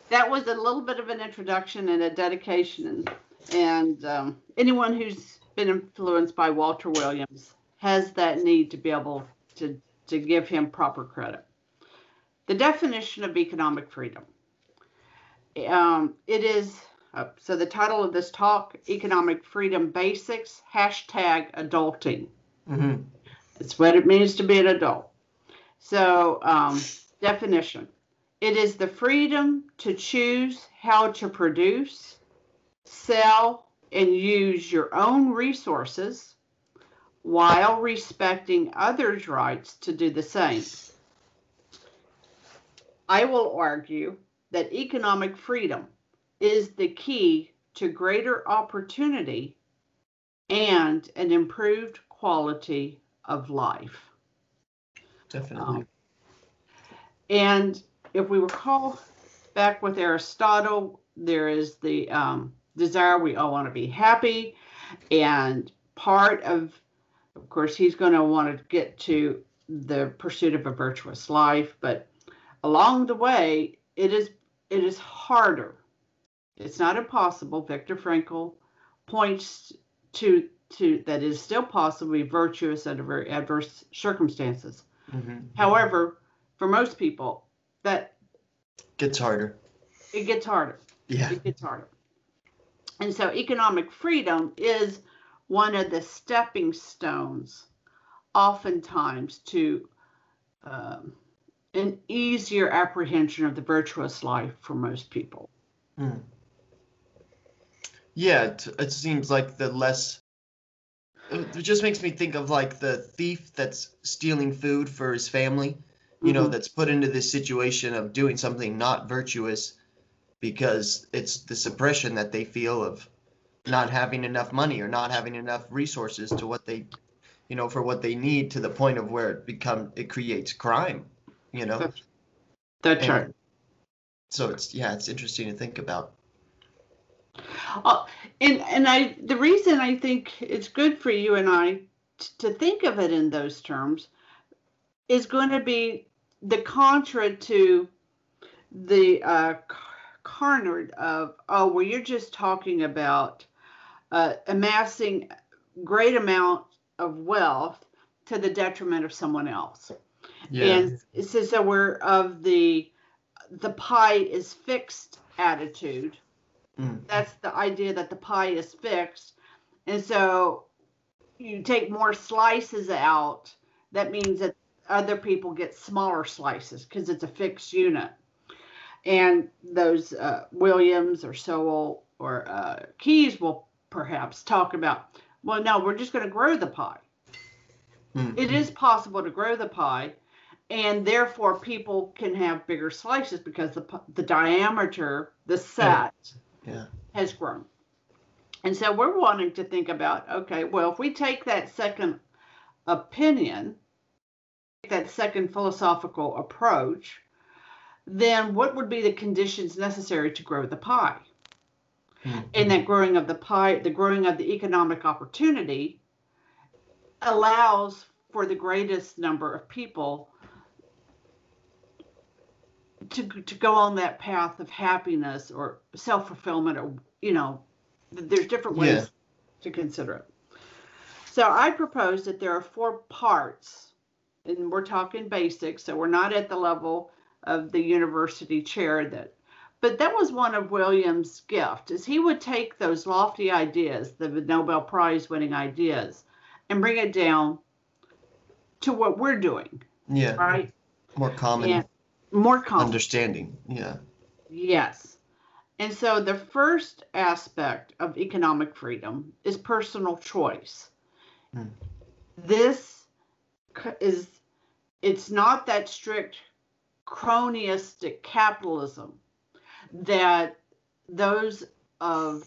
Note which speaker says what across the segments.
Speaker 1: that was a little bit of an introduction and a dedication. And anyone who's been influenced by Walter Williams has that need to be able to give him proper credit. The definition of economic freedom. It is, so the title of this talk, Economic Freedom Basics, hashtag adulting.
Speaker 2: Mm-hmm.
Speaker 1: It's what it means to be an adult. So, definition. It is the freedom to choose how to produce, sell, and use your own resources while respecting others' rights to do the same. I will argue that economic freedom is the key to greater opportunity and an improved quality of life.
Speaker 2: Definitely.
Speaker 1: And if we recall back with Aristotle, there is the desire, we all want to be happy. And part of course, he's going to want to get to the pursuit of a virtuous life. But along the way, it is harder. It's not impossible. Viktor Frankl points to that it is still possible to be virtuous under very adverse circumstances.
Speaker 2: Mm-hmm.
Speaker 1: However, for most people, that
Speaker 2: gets harder.
Speaker 1: It gets harder.
Speaker 2: Yeah.
Speaker 1: It gets harder. And so economic freedom is one of the stepping stones, oftentimes, to an easier apprehension of the virtuous life for most people.
Speaker 2: Mm. Yeah, it seems like the less. It just makes me think of like the thief that's stealing food for his family, you know, that's put into this situation of doing something not virtuous because it's the suppression that they feel of not having enough money or not having enough resources to what they, you know, for what they need, to the point of where it creates crime, you know.
Speaker 1: That's right.
Speaker 2: So it's interesting to think about.
Speaker 1: And the reason I think it's good for you and I to think of it in those terms is going to be the contra to the carnard of, oh, well, you're just talking about amassing great amount of wealth to the detriment of someone else.
Speaker 2: Yeah.
Speaker 1: And so we're of the pie is fixed attitude. That's the idea, that the pie is fixed. And so you take more slices out. That means that other people get smaller slices because it's a fixed unit. And those Williams or Sowell or Keyes will perhaps talk about, well, no, we're just going to grow the pie. It is possible to grow the pie, and therefore people can have bigger slices because the diameter, the set, has grown. And so we're wanting to think about, okay, well, if we take that second opinion, that second philosophical approach, then what would be the conditions necessary to grow the pie? And that growing of the pie, the growing of the economic opportunity, allows for the greatest number of people to go on that path of happiness or self-fulfillment, or, you know, there's different ways to consider it. So I propose that there are 4 parts, and we're talking basics, so we're not at the level of the university chair but that was one of Williams' gifts, is he would take those lofty ideas, the Nobel Prize winning ideas, and bring it down to what we're doing.
Speaker 2: Yeah.
Speaker 1: Right?
Speaker 2: More common understanding. Yeah.
Speaker 1: Yes. And so the first aspect of economic freedom is personal choice. This is, it's not that strict cronyistic capitalism that those of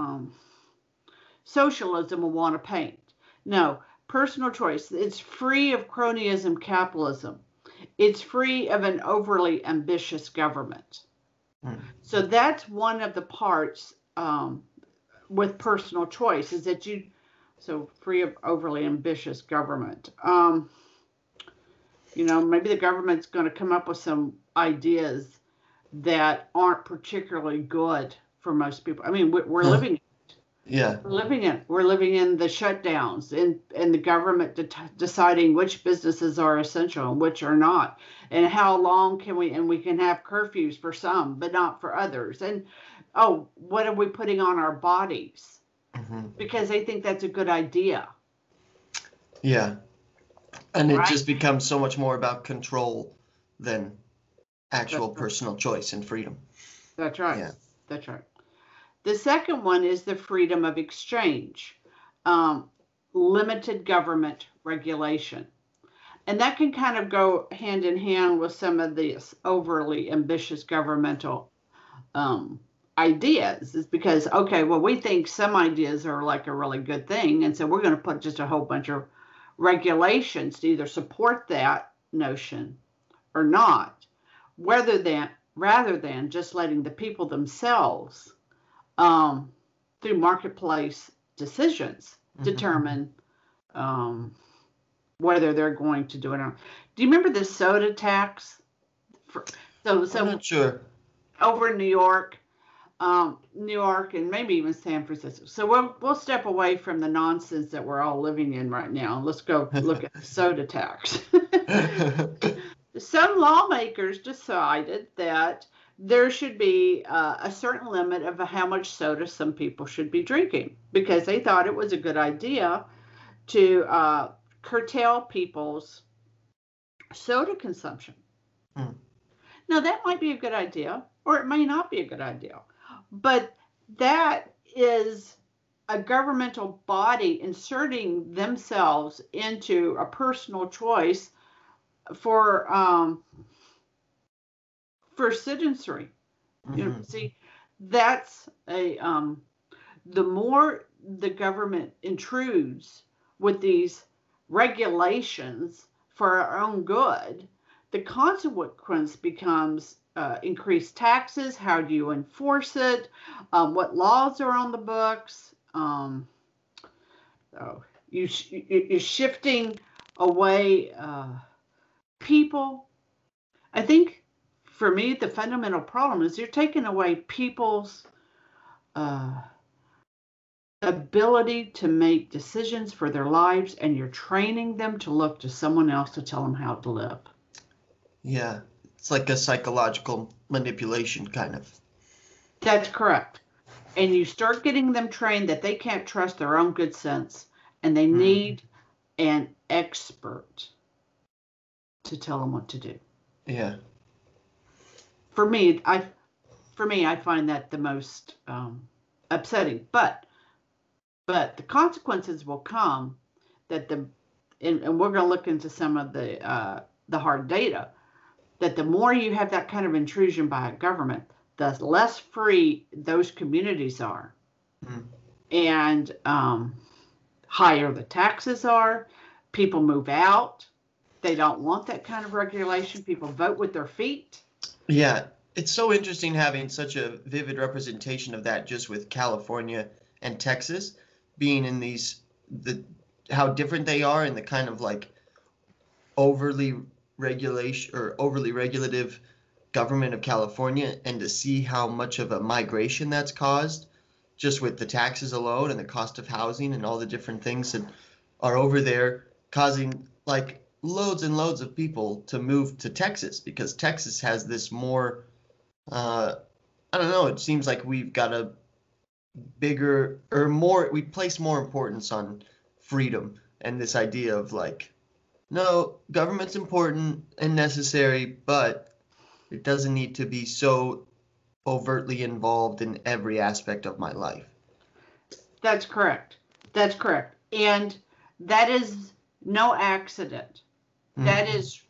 Speaker 1: socialism will want to paint. No, personal choice. It's free of cronyism capitalism. It's free of an overly ambitious government. So that's one of the parts with personal choice, is that so free of overly ambitious government. You know, maybe the government's going to come up with some ideas that aren't particularly good for most people. I mean, we're
Speaker 2: Huh.
Speaker 1: living
Speaker 2: Yeah.
Speaker 1: we're living in the shutdowns and the government deciding which businesses are essential and which are not, and how long can we can have curfews for some but not for others, and oh, what are we putting on our bodies because they think that's a good idea.
Speaker 2: Yeah. And it
Speaker 1: Right.
Speaker 2: just becomes so much more about control than actual
Speaker 1: That's right.
Speaker 2: personal choice and freedom.
Speaker 1: That's right.
Speaker 2: Yeah.
Speaker 1: That's right. The second one is the freedom of exchange, limited government regulation. And that can kind of go hand in hand with some of these overly ambitious governmental ideas, is because, okay, well, we think some ideas are like a really good thing. And so we're going to put just a whole bunch of regulations to either support that notion or not, rather than just letting the people themselves, through marketplace decisions, determine whether they're going to do it or not. Do you remember the soda tax?
Speaker 2: I'm not sure.
Speaker 1: Over in New York, and maybe even San Francisco. So we'll step away from the nonsense that we're all living in right now. Let's go look at the soda tax. Some lawmakers decided that there should be a certain limit of how much soda some people should be drinking because they thought it was a good idea to curtail people's soda consumption. Now, that might be a good idea, or it may not be a good idea, but that is a governmental body inserting themselves into a personal choice for citizenry. You know, see, that's the more the government intrudes with these regulations for our own good, the consequence becomes increased taxes. How do you enforce it? What laws are on the books? You're shifting away people. I think for me, the fundamental problem is you're taking away people's ability to make decisions for their lives, and you're training them to look to someone else to tell them how to live.
Speaker 2: Yeah, it's like a psychological manipulation kind of.
Speaker 1: That's correct. And you start getting them trained that they can't trust their own good sense, and they need an expert to tell them what to do.
Speaker 2: Yeah.
Speaker 1: For me, I find that the most upsetting. But the consequences will come that and we're going to look into some of the hard data, that the more you have that kind of intrusion by a government, the less free those communities are, and higher the taxes are. People move out. They don't want that kind of regulation. People vote with their feet.
Speaker 2: Yeah, it's so interesting having such a vivid representation of that just with California and Texas being in how different they are in the kind of like overly regulative government of California, and to see how much of a migration that's caused just with the taxes alone and the cost of housing and all the different things that are over there, causing like loads and loads of people to move to Texas because Texas has this more, I don't know, it seems like we've got a bigger or more, we place more importance on freedom and this idea of like, no, government's important and necessary, but it doesn't need to be so overtly involved in every aspect of my life.
Speaker 1: That's correct. That's correct. And that is no accident. That is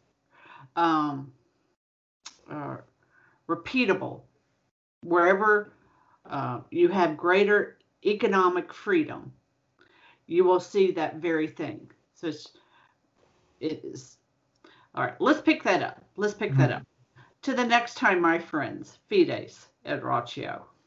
Speaker 1: repeatable. Wherever you have greater economic freedom, you will see that very thing. So it is. All right, let's pick that up. To the next time, my friends, Fides et Ratio.